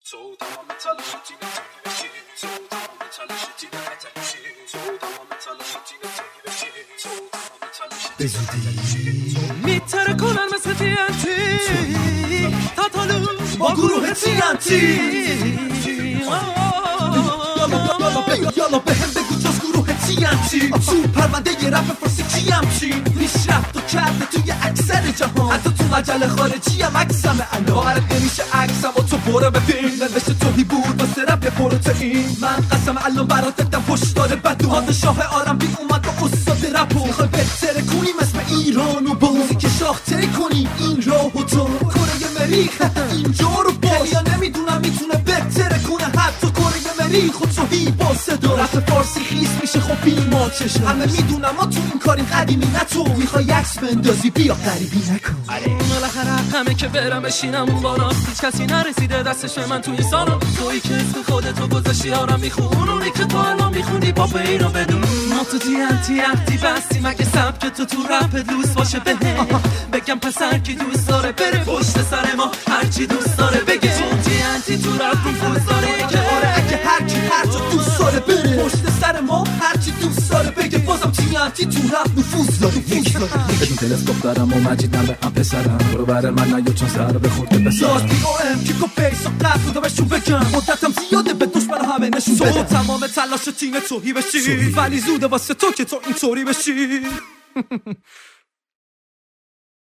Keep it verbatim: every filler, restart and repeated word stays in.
تو تمام تلاش تیم تیم بشی، تو تمام تلاش تیم بشی، تو تمام تلاش تیم تیم بشی، تو تمام تلاش به زودی میتره کنن مثل تینتی تا تالو با گروه تینتی. یالا به هم بگو جز گروه تینتی تو پرونده یه رپ فرسی کیم چی پیشرفت و کرده توی اکثر جهان، حتی تو مجله خارجی هم عکسمه الان. باورت نمیشه عکسم و تو برو ببین، نوشته توهی بود واسه رپ یه پروتئین. من قسم الان برات دادم پشتار بدو، پادشاه آرم بی اومد با استاد رپو. میخوای بهتره کنیم اسم ایران و با موزیک شاخته کنیم این راهو تو کره مریخ اینجا رو باش. یا نمیدونم میتونه بهتره کنه حتی کره مریخ خود توهی با صدا. رپ فارسی خیس میشه خب بیمار چشه، همه میدونم ما تو این کاریم قدیمی نه تو. میخوای عکس بندازی بیا غریبی نکن. بالاخره حقمه که برم بشینم اون بالا، هیچ کسی نرسیده دستش به من تو این سالن. تویی که اسم خودتو گذاشتی آرام میخون، اونی که تو الان میخوندی پاپ اینو بدون. ما تو تی ان تی اختی بستی مگه سبک تو تو رپ دوست باشه بهم. بگم پسر کی دوست داره بره پشت سر ما، هرچی دوست داره بگه. تو تی ان تی تو رپ رو فوز داره که آره اگه هر کی هر جا دوست داره بره پشت سر ما، هرچی دوست داره بگه. بازم تی ان تی تو رپ نفوذ داره. بدون تلسکوپ دارم و مجید نمه ام پسرم، برو بر من نیا چون سر بخورده بسرم. لاس پی او ام کیک و بیس و قد بوده بهشون بگم مدتم زیاده به دشمن همه نشون بدم. تو تمام تلاش تیم توهی بشی، ولی زوده واسه تو که تو اینطوری بشی.